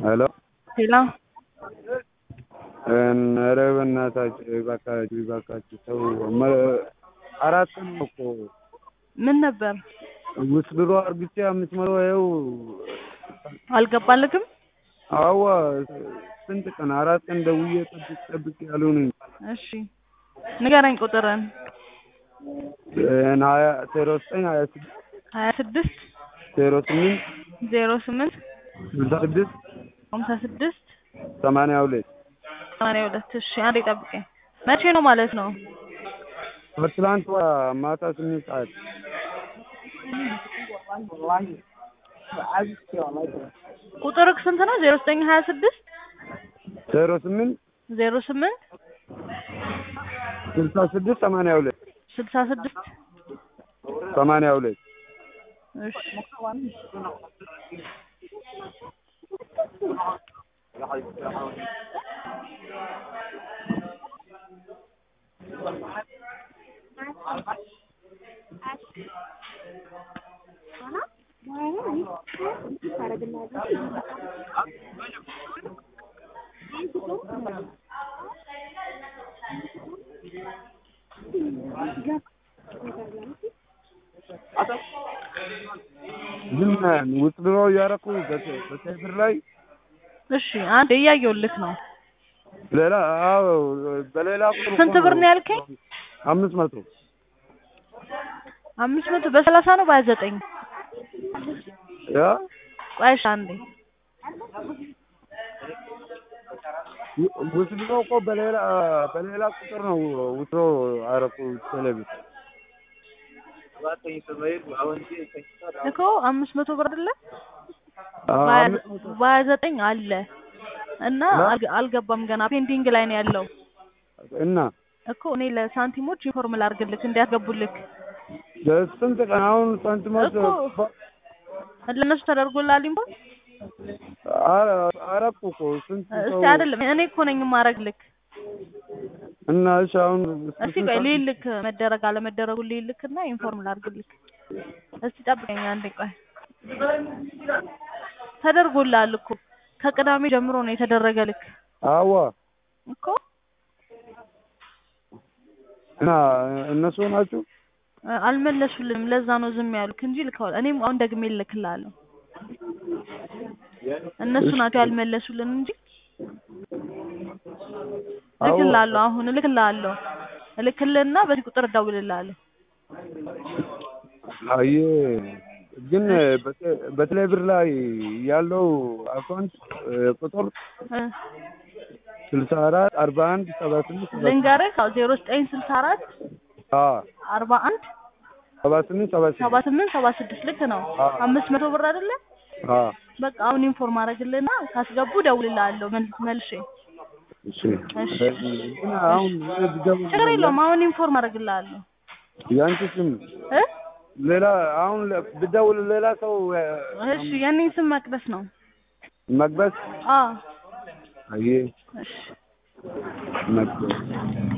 Hello hello अरे በእናታችሁ እባካችሁ ተው አራት ቀን ነው እኮ ምን ነበር ውስብሮ አርግቼ 500 ይኸው አልገባልክም? አዋ ስንት ቀን አራት ቀን ደውዬ ጠብቅ ያሉኝ። እሺ ንገረኝ ቁጥርን። 0926 08 66 82 እሺ አንዴ ጠብቀኝ። መቼ ነው ማለት ነው? ትላንት ማታ 8 ሰዓት ቁጥርክ ስንት ነው? 0926 08 66 82 እሺ ዝም ውስብሮ ያረኩ በቴሌብር ላይ እሺ አንዴ እያየሁልክ ነው። ሌላ አዎ በሌላ ስንት ብር ነው ያልከኝ? 500 በ30 ነው በ29? ያ ቆይሽ አንዴ ውስብሮ እኮ በሌላ ቁጥር ነው ውስብሮ አረኩ ቴሌብር እኮ 500 ብር አይደለ? በ29 አለ እና አልገባም ገና ፔንዲንግ ላይ ነው ያለው። እና እኮ እኔ ለሳንቲሞች ኢንፎርም ላድርግልክ እንዲያስገቡልክ። ስንት ቀን አሁን ሳንቲሞች ለነሱ ተደርጎላል ኢንፎርም? አረኩ እኮ ስንት ሰው እስቲ አይደለም እኔ እኮ ነኝ የማረግልክ። እና እሺ አሁን እስቲ ቆይ ልልክ መደረግ አለመደረጉ ልልክና ኢንፎርም ላድርግልክ። እስቲ ጠብቀኝ አንዴ ቆይ። ተደርጎላል እኮ ከቅዳሜ ጀምሮ ነው የተደረገልክ። አዋ እኮ እና እነሱ ናቸው አልመለሱልንም። ለዛ ነው ዝም ያሉክ እንጂ ልከዋል። እኔም አሁን ደግሜ ልክልሃለሁ። እነሱ ናቸው ያልመለሱልን እንጂ ልክልሃለሁ። አሁን ልክልህና በዚህ ቁጥር እደውልልሃለሁ። አይ ግን በቴሌብር ላይ ያለው አካውንት ቁጥር 64 41 78 ልንገርህ 0964 41 78 ልክ ነው። 500 ብር አይደለ? በቃ አሁን ኢንፎርም አደርግልህና ካስገቡ እደውልልሃለሁ መልሼ። እሺ ግን አሁን ችግር የለውም። አሁን ኢንፎርም አደርግልሃለሁ። ያንቺ ስም ሌላ አሁን ብደውል ሌላ ሰው እሺ የኔ ስም መቅደስ ነው። መቅደስ? አዎ። አይ እሺ መቅደስ